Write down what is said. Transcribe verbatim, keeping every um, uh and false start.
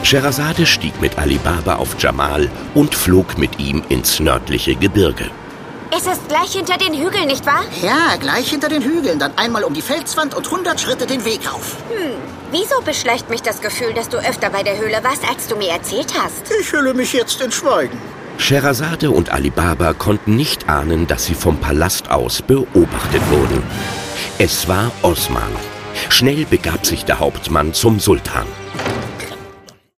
Schehersade stieg mit Ali Baba auf Djamal und flog mit ihm ins nördliche Gebirge. Es ist gleich hinter den Hügeln, nicht wahr? Ja, gleich hinter den Hügeln. Dann einmal um die Felswand und hundert Schritte den Weg auf. Hm, wieso beschleicht mich das Gefühl, dass du öfter bei der Höhle warst, als du mir erzählt hast? Ich hülle mich jetzt in Schweigen. Schehersade und Ali Baba konnten nicht ahnen, dass sie vom Palast aus beobachtet wurden. Es war Osman. Schnell begab sich der Hauptmann zum Sultan.